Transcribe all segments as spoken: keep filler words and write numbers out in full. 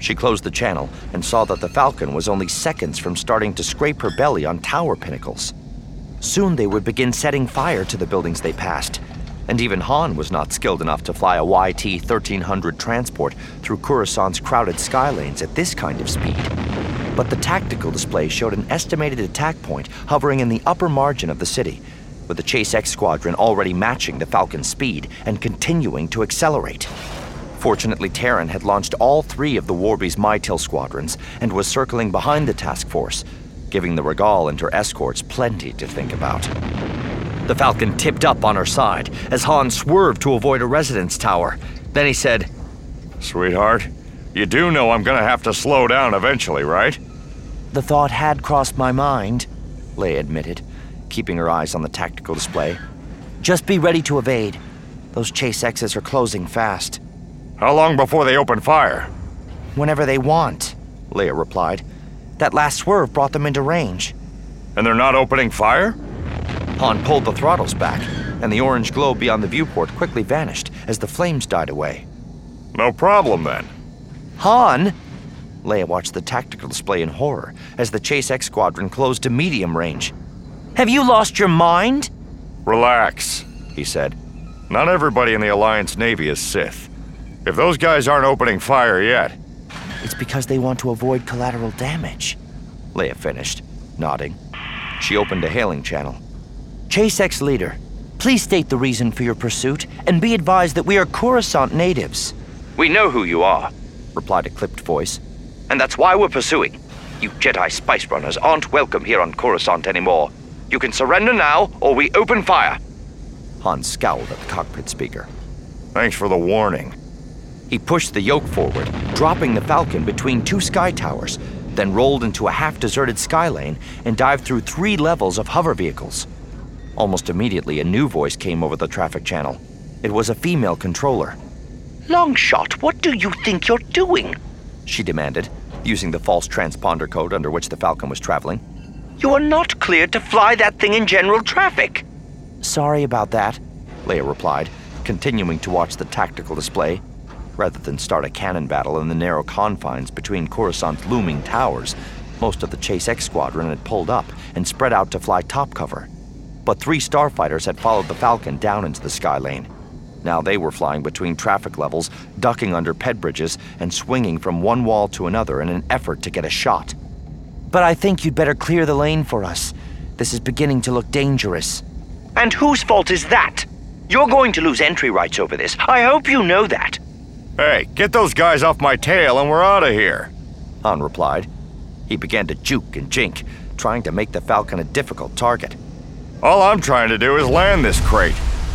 She closed the channel and saw that the Falcon was only seconds from starting to scrape her belly on tower pinnacles. Soon they would begin setting fire to the buildings they passed, and even Han was not skilled enough to fly a Y T thirteen hundred transport through Coruscant's crowded skylanes at this kind of speed. But the tactical display showed an estimated attack point hovering in the upper margin of the city, with the Chase X squadron already matching the Falcon's speed and continuing to accelerate. Fortunately, Terran had launched all three of the Warby's Mytil squadrons and was circling behind the task force, giving the Regal and her escorts plenty to think about. The Falcon tipped up on her side as Han swerved to avoid a residence tower. Then he said, "Sweetheart, you do know I'm gonna have to slow down eventually, right?" "The thought had crossed my mind," Leia admitted, keeping her eyes on the tactical display. "Just be ready to evade. Those Chase X's are closing fast." "How long before they open fire?" "Whenever they want," Leia replied. "That last swerve brought them into range." "And they're not opening fire?" Han pulled the throttles back, and the orange glow beyond the viewport quickly vanished as the flames died away. "No problem, then." "Han!" Leia watched the tactical display in horror as the Chase X squadron closed to medium range. "Have you lost your mind?" "Relax," he said. "Not everybody in the Alliance Navy is Sith. If those guys aren't opening fire yet..." "It's because they want to avoid collateral damage," Leia finished, nodding. She opened a hailing channel. "Chase X leader, please state the reason for your pursuit and be advised that we are Coruscant natives." "We know who you are," replied a clipped voice. "and that's why we're pursuing. You Jedi spice runners aren't welcome here on Coruscant anymore. You can surrender now, or we open fire." Han scowled at the cockpit speaker. "Thanks for the warning." He pushed the yoke forward, dropping the Falcon between two sky towers, then rolled into a half-deserted skylane and dived through three levels of hover vehicles. Almost immediately, a new voice came over the traffic channel. It was a female controller. "Longshot, what do you think you're doing?" she demanded, using the false transponder code under which the Falcon was traveling. "You are not cleared to fly that thing in general traffic." "Sorry about that," Leia replied, continuing to watch the tactical display. Rather than start a cannon battle in the narrow confines between Coruscant's looming towers, most of the Chase X squadron had pulled up and spread out to fly top cover. But three starfighters had followed the Falcon down into the skylane. Now they were flying between traffic levels, ducking under ped bridges, and swinging from one wall to another in an effort to get a shot. "But I think you'd better clear the lane for us. This is beginning to look dangerous." "And whose fault is that? You're going to lose entry rights over this. I hope you know that." "Hey, get those guys off my tail and we're out of here," Han replied. He began to juke and jink, trying to make the Falcon a difficult target. "All I'm trying to do is land this crate."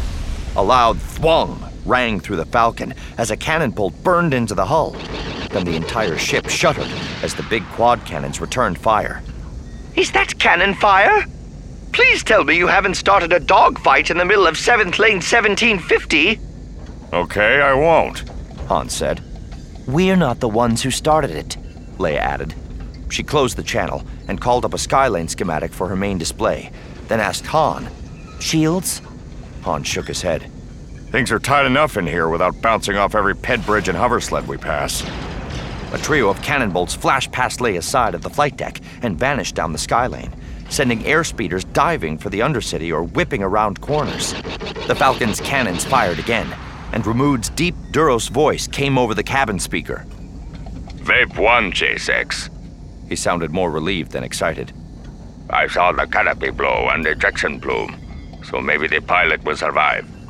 A loud thwong rang through the Falcon as a cannon bolt burned into the hull. Then the entire ship shuddered as the big quad cannons returned fire. "Is that cannon fire? Please tell me you haven't started a dogfight in the middle of seventh Lane seventeen fifty. "Okay, I won't," Han said. "We're not the ones who started it," Leia added. She closed the channel and called up a skylane schematic for her main display, then asked Han, "Shields?" Han shook his head. "Things are tight enough in here without bouncing off every ped bridge and hover sled we pass." A trio of cannon bolts flashed past Leia's side of the flight deck and vanished down the skylane, sending airspeeders diving for the Undercity or whipping around corners. The Falcon's cannons fired again, and Ramood's deep Duros voice came over the cabin speaker. "Vape one, Chase X." He sounded more relieved than excited. "I saw the canopy blow and ejection plume, so maybe the pilot will survive.